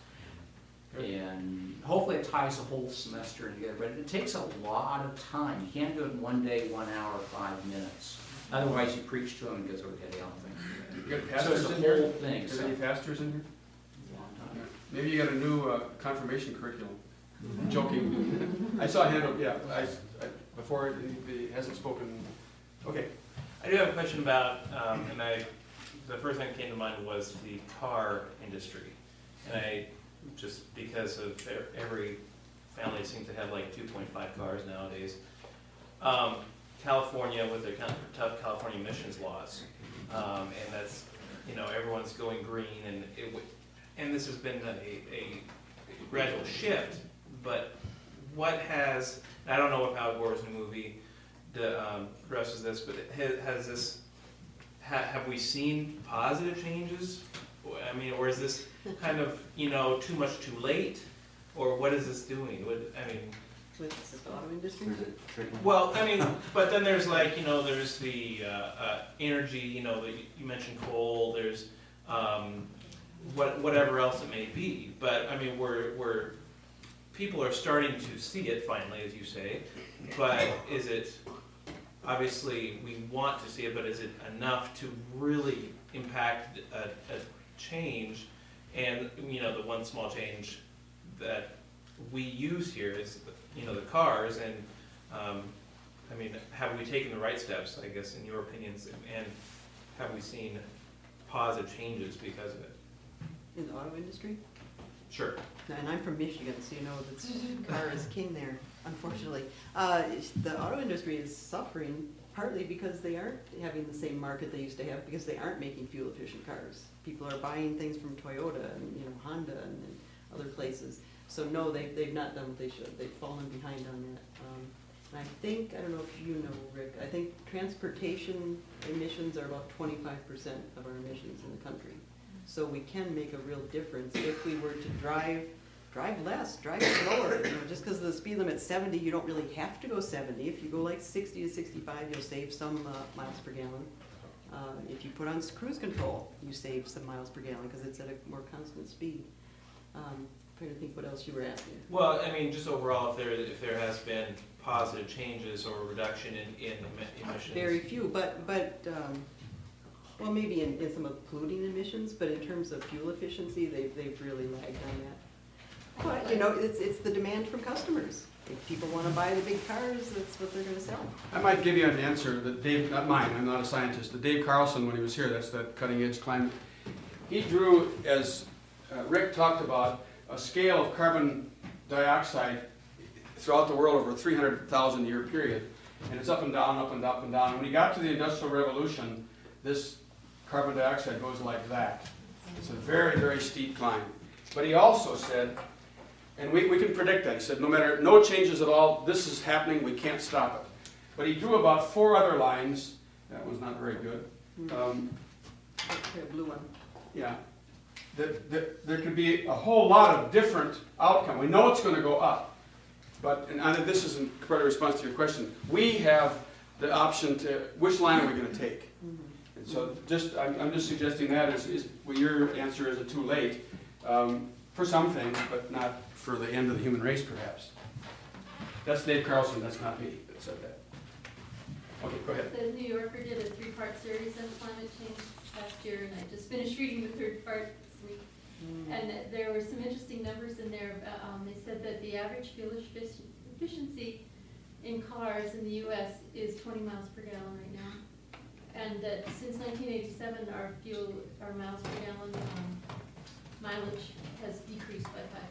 And hopefully it ties the whole semester together, but it takes a lot of time. You can't do it in one day, one hour, five minutes. Otherwise you preach to them and it goes, okay, I don't think. You got So pastors it's a in whole here? thing. Is So- there any pastors in here? Long time. Maybe you got a new uh, confirmation curriculum. I'm joking. I saw a hand up, yeah, I, I, before he, he hasn't spoken. Okay. I do have a question about, um, and I, the first thing that came to mind was the car industry. And I, just because of e- every family seems to have like two point five cars nowadays. Um, California with their kind of tough California emissions laws, um, and that's, you know, everyone's going green, and it w- and this has been a, a gradual shift, but what has and I don't know if Al Gore's new movie the, um, addresses this, but has, has this, ha, have we seen positive changes? I mean, or is this kind of, you know, too much too late? Or what is this doing? What, I mean... With the auto industry? Well, I mean, but then there's like, you know, there's the uh, uh, energy, you know, the, you mentioned coal, there's um, what, whatever else it may be. But, I mean, we're, we're, people are starting to see it finally, as you say. But is it, obviously, we want to see it, but is it enough to really impact a, a change? And, you know, the one small change that we use here is, you know, the cars, and um, I mean, have we taken the right steps, I guess, in your opinions, and have we seen positive changes because of it? In the auto industry? Sure. And I'm from Michigan, so you know the car is king there, unfortunately. Uh, the auto industry is suffering partly because they aren't having the same market they used to have, because they aren't making fuel-efficient cars. People are buying things from Toyota and, you know, Honda and, and other places. So no, they, they've not done what they should. They've fallen behind on that. Um, and I think, I don't know if you know, Rick, I think transportation emissions are about twenty-five percent of our emissions in the country. So we can make a real difference if we were to drive, drive less, drive slower. You know, just because the speed limit's seventy, you don't really have to go seventy. If you go like sixty to sixty-five, you'll save some uh, miles per gallon. Uh, if you put on cruise control, you save some miles per gallon because it's at a more constant speed. Um, trying to think what else you were asking. Well, I mean, just overall, if there if there has been positive changes or reduction in, in emissions. Very few, but but um, well, maybe in, in some of polluting emissions, but in terms of fuel efficiency, they've they've really lagged on that. But you know, it's it's the demand from customers. If people want to buy the big cars, that's what they're going to sell. I might give you an answer that Dave, not mine, I'm not a scientist, that Dave Carlson, when he was here, that's that cutting edge climate, he drew, as uh, Rick talked about, a scale of carbon dioxide throughout the world over a three hundred thousand year period. And it's up and down, up and up and down. When he got to the Industrial Revolution, this carbon dioxide goes like that. It's a very, very steep climb. But he also said, and we, we can predict that, he said, no matter, no changes at all, this is happening, we can't stop it. But he drew about four other lines. That one's not very good. Um, Okay, blue one. yeah. That, that there could be a whole lot of different outcome. We know it's going to go up. But, and I think this isn't quite a response to your question, we have the option to, which line are we going to take? And so just, I'm, I'm just suggesting that is, is well, your answer is it too late um, for some things, but not for the end of the human race, perhaps. That's Dave Carlson, that's not me that said that. Okay, go ahead. The New Yorker did a three-part series on climate change last year, and I just finished reading the third part this week. Mm. And there were some interesting numbers in there. Um, they said that the average fuel efficiency in cars in the U S is twenty miles per gallon right now. And that since nineteen eighty-seven, our fuel, our miles per gallon um, mileage has decreased by five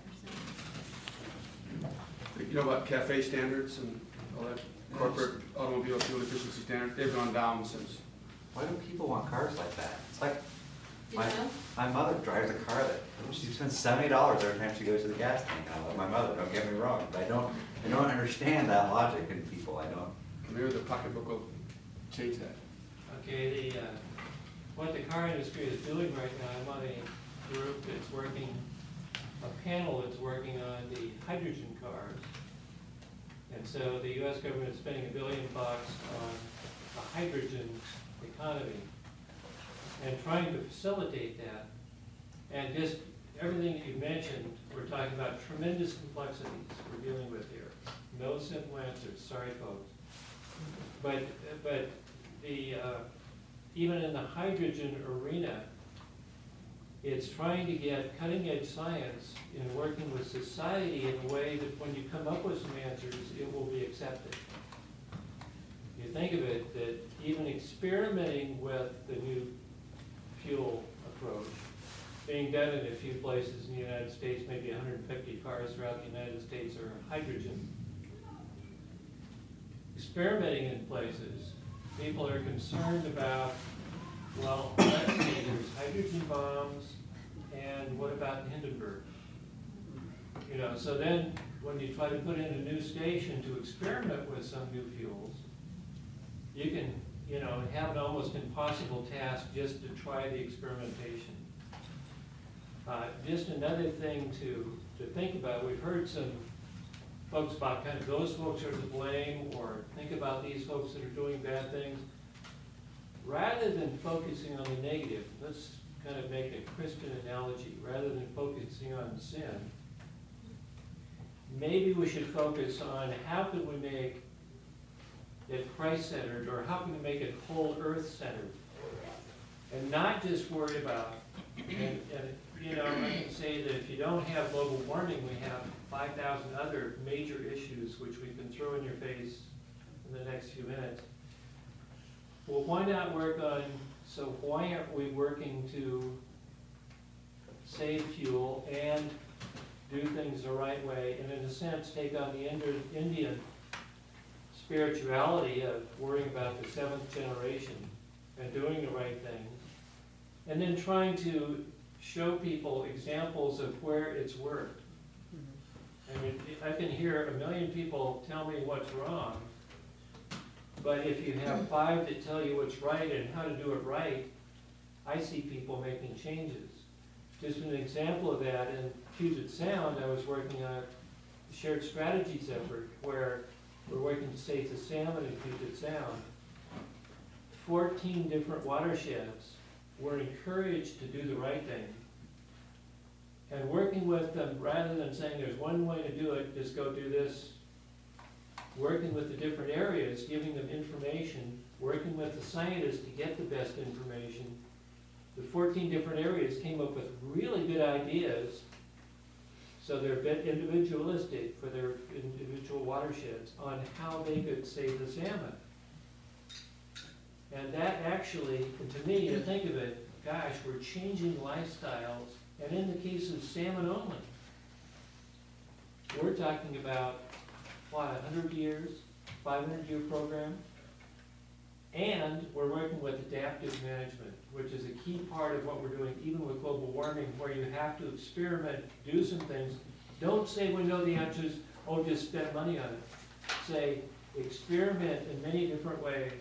percent. You know about CAFE standards and all that corporate automobile fuel efficiency standards? They've gone down since. Why do people want cars like that? It's like, You my, know? my mother drives a car that, she spends seventy dollars every time she goes to the gas tank. I love my mother, don't get me wrong, but I don't, I don't understand that logic in people, I don't. Maybe the pocketbook will change that. Okay, the, uh, what the car industry is doing right now, I'm on a group that's working, a panel that's working on the hydrogen cars. And so the U S government is spending a billion bucks on a hydrogen economy and trying to facilitate that. And just everything that you mentioned, we're talking about tremendous complexities we're dealing with here. No simple answers, sorry folks. But, but the, uh, even in the hydrogen arena, it's trying to get cutting edge science in working with society in a way that when you come up with some answers, it will be accepted. You think of it, that even experimenting with the new fuel approach, being done in a few places in the United States, maybe one hundred fifty cars throughout the United States are hydrogen. Experimenting in places, people are concerned about, well, let's see, there's hydrogen bombs, and what about Hindenburg? You know, so then when you try to put in a new station to experiment with some new fuels, you can, you know, have an almost impossible task just to try the experimentation. Uh, just another thing to, to think about, we've heard some folks about kind of those folks are to blame, or think about these folks that are doing bad things. Rather than focusing on the negative, let's kind of make a Christian analogy, rather than focusing on sin, maybe we should focus on how can we make it Christ-centered, or how can we make it whole earth-centered, and not just worry about, and, and you know, I can say that if you don't have global warming, we have five thousand other major issues which we can throw in your face in the next few minutes. Well, why not work on, so why aren't we working to save fuel and do things the right way, and in a sense take on the Indian spirituality of worrying about the seventh generation and doing the right thing, and then trying to show people examples of where it's worked. I mean, I can hear a million people tell me what's wrong, but if you have five that tell you what's right and how to do it right, I see people making changes. Just an example of that, in Puget Sound, I was working on a shared strategies effort where we're working to save the salmon in Puget Sound. fourteen different watersheds were encouraged to do the right thing. And working with them, rather than saying there's one way to do it, just go do this, working with the different areas, giving them information, working with the scientists to get the best information. The fourteen different areas came up with really good ideas, so they're a bit individualistic for their individual watersheds on how they could save the salmon. And that actually, to me, to think of it, gosh, we're changing lifestyles, and in the case of salmon only, we're talking about, what, one hundred years, five hundred year program? And we're working with adaptive management, which is a key part of what we're doing, even with global warming, where you have to experiment, do some things. Don't say we know the answers, oh, just spend money on it. Say, experiment in many different ways.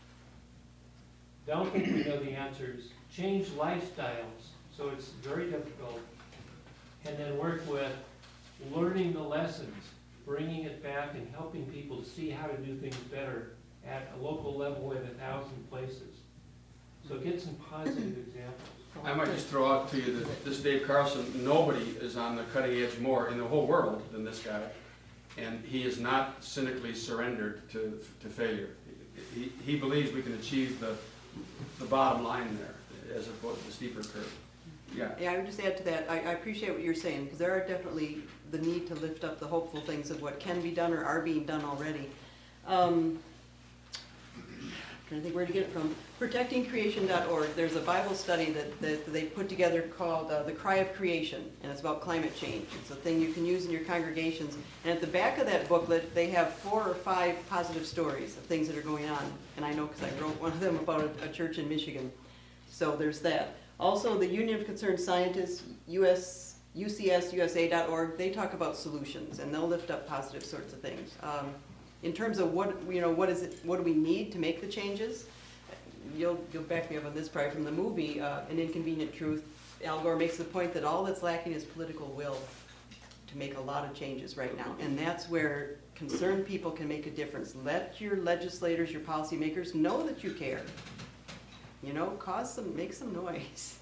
Don't think we know the answers. Change lifestyles, so it's very difficult. And then work with learning the lessons, bringing it back and helping people to see how to do things better at a local level in a thousand places. So get some positive examples. I might just throw out to you that this Dave Carlson, nobody is on the cutting edge more in the whole world than this guy. And he is not cynically surrendered to, to failure. He, he believes we can achieve the, the bottom line there, as opposed to the steeper curve. Yeah. Yeah, I would just add to that, I, I appreciate what you're saying, because there are definitely the need to lift up the hopeful things of what can be done or are being done already. Um, I'm trying to think where to get it from. protecting creation dot org, there's a Bible study that, that they put together called uh, The Cry of Creation, and it's about climate change. It's a thing you can use in your congregations. And at the back of that booklet, they have four or five positive stories of things that are going on. And I know because I wrote one of them about a, a church in Michigan. So there's that. Also, the Union of Concerned Scientists, U S, U C S U S A dot org, they talk about solutions, and they'll lift up positive sorts of things. Um, in terms of what, you know, what is it, what do we need to make the changes? You'll, you'll back me up on this probably from the movie, uh, An Inconvenient Truth. Al Gore makes the point that all that's lacking is political will to make a lot of changes right now. And that's where concerned people can make a difference. Let your legislators, your policymakers know that you care. You know, cause some, make some noise.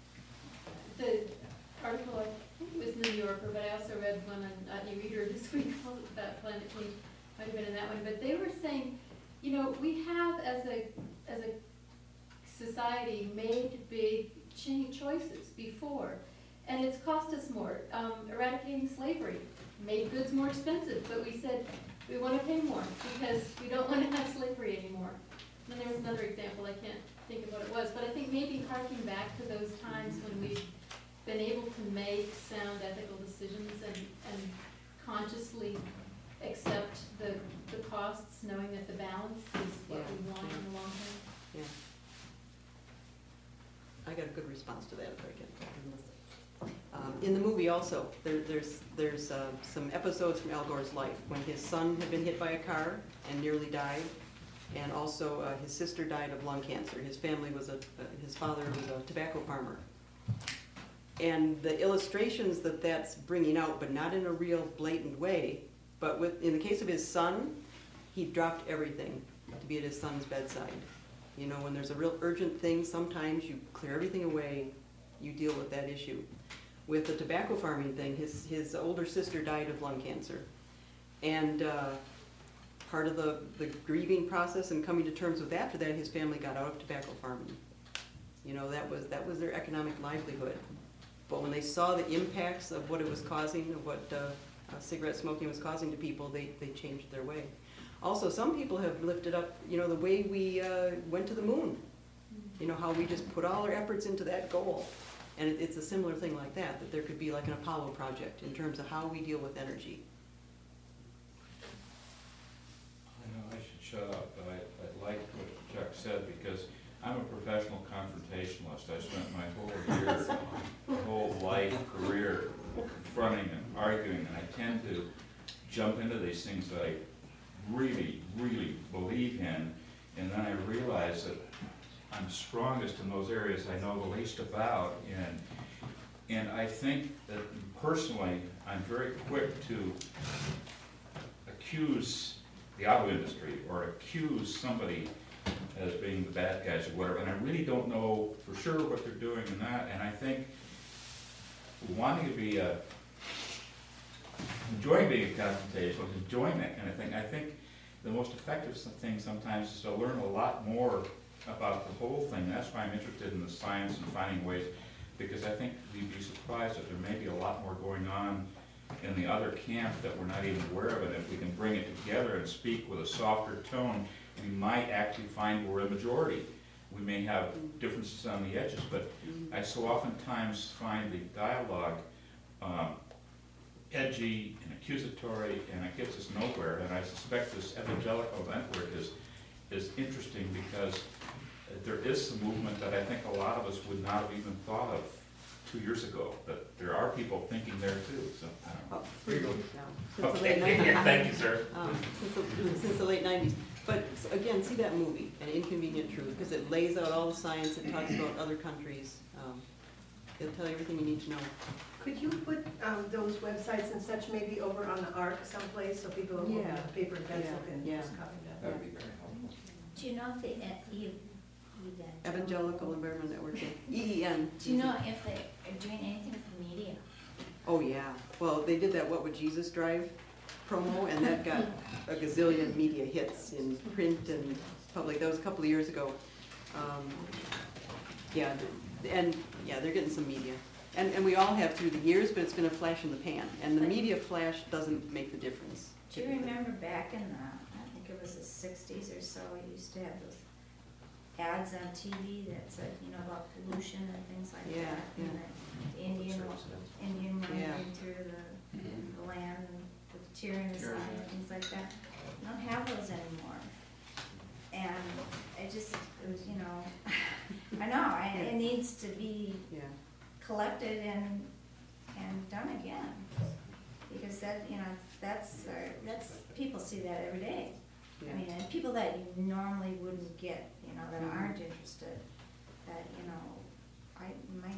The article, I think it was New Yorker, but I also read one on uh, e-reader this week about climate change. Might have been in that one, but they were saying, you know, we have as a as a society made big change choices before, and it's cost us more. Um, eradicating slavery made goods more expensive, but we said we want to pay more because we don't want to have slavery anymore. And then there was another example, I can't think of what it was, but I think maybe harking back to those times when we've been able to make sound ethical decisions and, and consciously accept the, the costs, knowing that the balance is what Yeah. we want Yeah. in the long term. Yeah. I got a good response to that if I can. Um, Um, in the movie also, there, there's, there's uh, some episodes from Al Gore's life when his son had been hit by a car and nearly died, and also uh, his sister died of lung cancer. His family was a, uh, his father was a tobacco farmer. And the illustrations that that's bringing out, but not in a real blatant way, but with, in the case of his son, he dropped everything to be at his son's bedside. You know, when there's a real urgent thing, sometimes you clear everything away, you deal with that issue. With the tobacco farming thing, his, his older sister died of lung cancer. And uh, part of the, the grieving process and coming to terms with after that, his family got out of tobacco farming. You know, that was, that was their economic livelihood. But when they saw the impacts of what it was causing, of what uh, uh, cigarette smoking was causing to people, they, they changed their way. Also, some people have lifted up, you know, the way we uh, went to the moon. You know, how we just put all our efforts into that goal. And it, it's a similar thing like that, that there could be like an Apollo project in terms of how we deal with energy. I know I should shut up, but I, I like what Chuck said because I'm a professional confrontationalist. I spent my whole year, my whole life, career confronting and arguing, and I tend to jump into these things that I really, really believe in, and then I realize that I'm strongest in those areas I know the least about, and and I think that personally, I'm very quick to accuse the auto industry or accuse somebody as being the bad guys or whatever, and I really don't know for sure what they're doing in that, and I think wanting to be a, enjoying being a confrontationalist, enjoying that kind of thing, I think the most effective thing sometimes is to learn a lot more about the whole thing. That's why I'm interested in the science and finding ways, because I think you'd be surprised that there may be a lot more going on in the other camp that we're not even aware of, and if we can bring it together and speak with a softer tone, we might actually find we're a majority. We may have differences on the edges, but I so oftentimes find the dialogue um, edgy and accusatory, and it gets us nowhere, and I suspect this evangelical network is, is interesting because there is some movement that I think a lot of us would not have even thought of two years ago, but there are people thinking there too, so I don't know. Oh, three years now. Since the Okay, late nineties. thank you, sir. Um, since, the, since the late nineties. But again, see that movie, An Inconvenient Truth, because it lays out all the science, it talks about other countries. Um, it'll tell you everything you need to know. Could you put um, those websites and such maybe over on the ARC someplace so people who Yeah. have paper and pencil Yeah, can yeah. just copy that? That would be very helpful. Do you know if the, uh, you, Evangelical Environment Network, E E N. do you know if they are doing anything with the media? Oh, yeah. Well, they did that What Would Jesus Drive promo, and that got a gazillion media hits in print and public. That was a couple of years ago. Um, yeah, th- and yeah, they're getting some media. And, and we all have through the years, but it's been a flash in the pan. And the media flash doesn't make the difference. Do you remember back in the, I think it was the sixties or so, you used to have those ads on T V that said, you know, about pollution and things like Yeah, that. yeah. And the Indian, Indian Yeah. wandering through the, the land and with the tyranny and things like that. We don't have those anymore. And it just, it was, you know, I know, I- it needs to be Yeah. collected and, and done again. Because that, you know, that's, uh, that's, people see that every day. Yeah. I mean, and people that you normally wouldn't get, you know, that Mhm. aren't interested, that, you know, I might,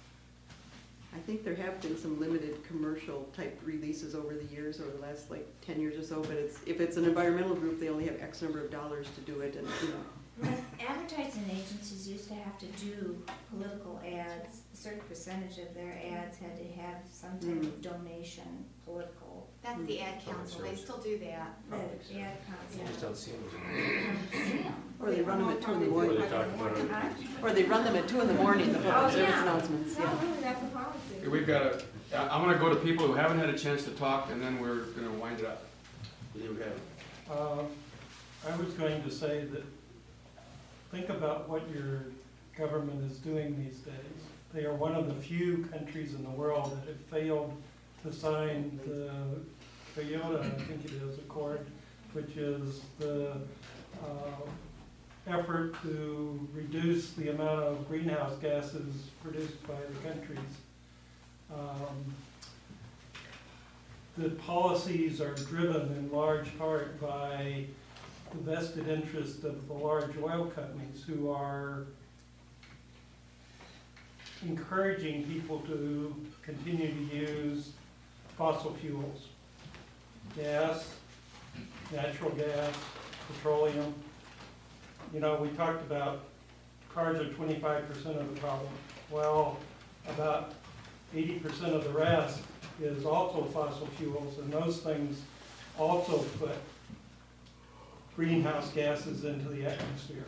I think there have been some limited commercial type releases over the years, over the last like ten years or so, but it's, if it's an environmental group, they only have X number of dollars to do it, and, you know. But advertising agencies used to have to do political ads, a certain percentage of their ads had to have some type of donation, political. That's the ad council, they still do that. The the ad council. You just don't see them. You don't see 'em. Or they run them at two in the Or morning. they talk about it. Huh? Or they run them at two in the morning, the Oh, public service yeah. announcements, No, yeah. really, that's a policy. We've got a, I'm gonna go to people who haven't had a chance to talk, and then we're gonna wind it up. You have it. Uh, I was going to say that, think about what your government is doing these days. They are one of the few countries in the world that have failed to sign the Kyoto, I think it is, Accord, which is the uh, effort to reduce the amount of greenhouse gases produced by the countries. Um, the policies are driven in large part by the vested interest of the large oil companies who are encouraging people to continue to use fossil fuels, gas, natural gas, petroleum. You know, we talked about cars are twenty-five percent of the problem. Well, about eighty percent of the rest is also fossil fuels, and those things also put greenhouse gases into the atmosphere.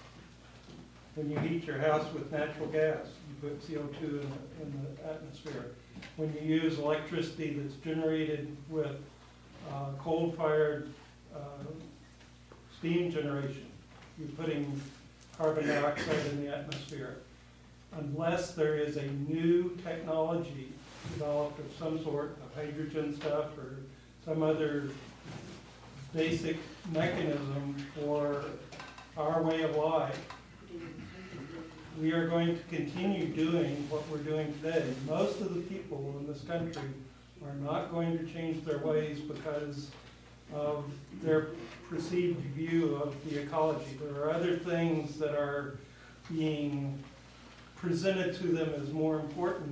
When you heat your house with natural gas, you put C O two in the, in the atmosphere. When you use electricity that's generated with uh, coal-fired uh, steam generation, you're putting carbon dioxide in the atmosphere. Unless there is a new technology developed of some sort, of hydrogen stuff or some other basic mechanism for our way of life, we are going to continue doing what we're doing today. Most of the people in this country are not going to change their ways because of their perceived view of the ecology. There are other things that are being presented to them as more important,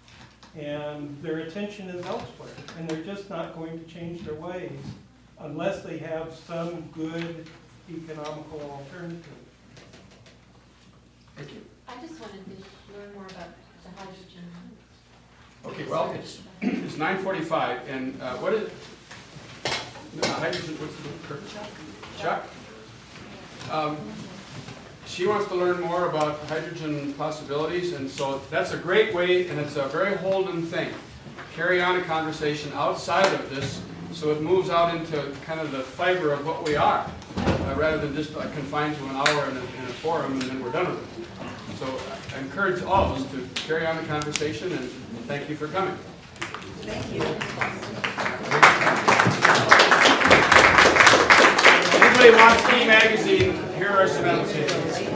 and their attention is elsewhere, and they're just not going to change their ways unless they have some good economical alternative. Thank you. I just wanted to learn more about the hydrogen. Okay, well, it's, it's nine forty-five, and uh, what is, uh, hydrogen, what's the name, Chuck? Chuck? Um, she wants to learn more about hydrogen possibilities, and so that's a great way, and it's a very Holden thing. Carry on a conversation outside of this, so it moves out into kind of the fiber of what we are, uh, rather than just uh, confined to an hour in a, in a forum and then we're done with it. So I encourage all of us to carry on the conversation, and thank you for coming. Thank you. If anybody wants E! Magazine, here are some annotations.